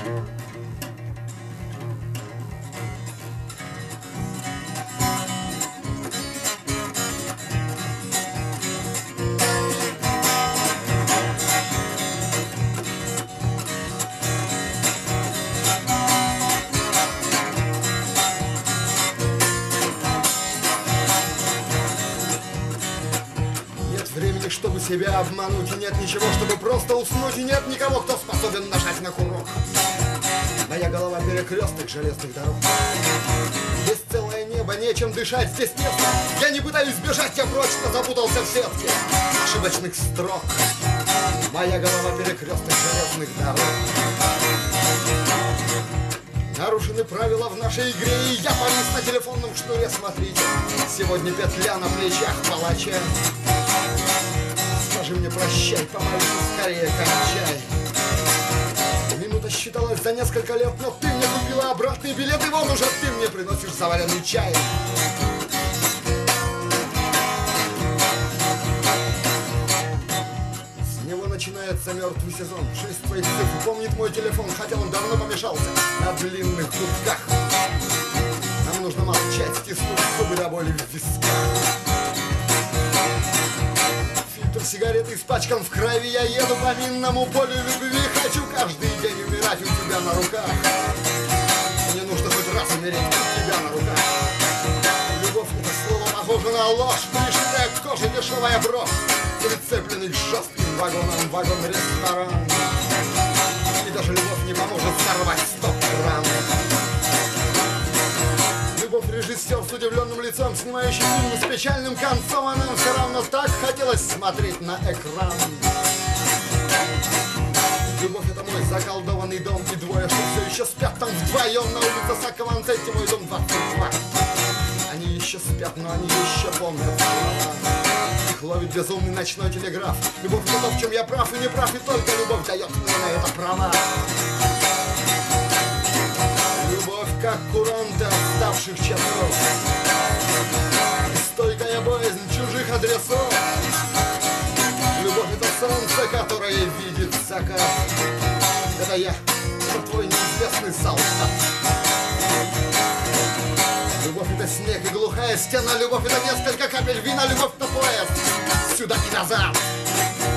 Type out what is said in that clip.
Чтобы себя обмануть, и нет ничего, чтобы просто уснуть, и нет никого, кто способен нажать на курок. Моя голова перекресток железных дорог. Здесь целое небо, нечем дышать, здесь тесно. Я не пытаюсь бежать, я прочно запутался в сетке ошибочных строк. Моя голова перекресток железных дорог. Нарушены правила в нашей игре, и я повис на телефонном шнуре, смотрите. Сегодня петля на плечах палача. Скажи мне прощай, помолись, скорее кончай. Минута считалась за несколько лет, но ты мне купила обратный билет, и вон уже ты мне приносишь заваренный чай. С него начинается мертвый сезон. 6 твоих цифр помнит мой телефон, хотя он давно помешался на длинных гудках. Нам нужно молчать, стиснув зубы до боли в висках. Сигареты испачкан в крови, я еду по минному полю любви. Хочу каждый день умирать у тебя на руках. Мне нужно хоть раз умереть у тебя на руках. Любовь — это слово похоже на ложь. Пришитая к коже дешевая брошь, прицепленный к жестким вагонам вагон-ресторан. И даже любовь не поможет сорвать 100 грамм. Любовь — режиссер с удивленным лицом, снимающий фильмы с печальным концом, а нам все равно так хотелось смотреть на экран. Любовь — это мой заколдованный дом, и двое, что все еще спят там вдвоем на улице Сакко-Ванцетти, мой дом 22. Они еще спят, но они еще помнят слова. Их ловит безумный ночной телеграф. Любовь — это то, в чем я прав и не прав, и только любовь дает мне на это права. Любовь, как куранты отставших часов, стойкая боязнь чужих адресов. Любовь — это солнце, которое видит закат. Это я, это твой неизвестный солдат. Любовь — это снег и глухая стена. Любовь — это несколько капель вина. Любовь — это поезд сюда и назад.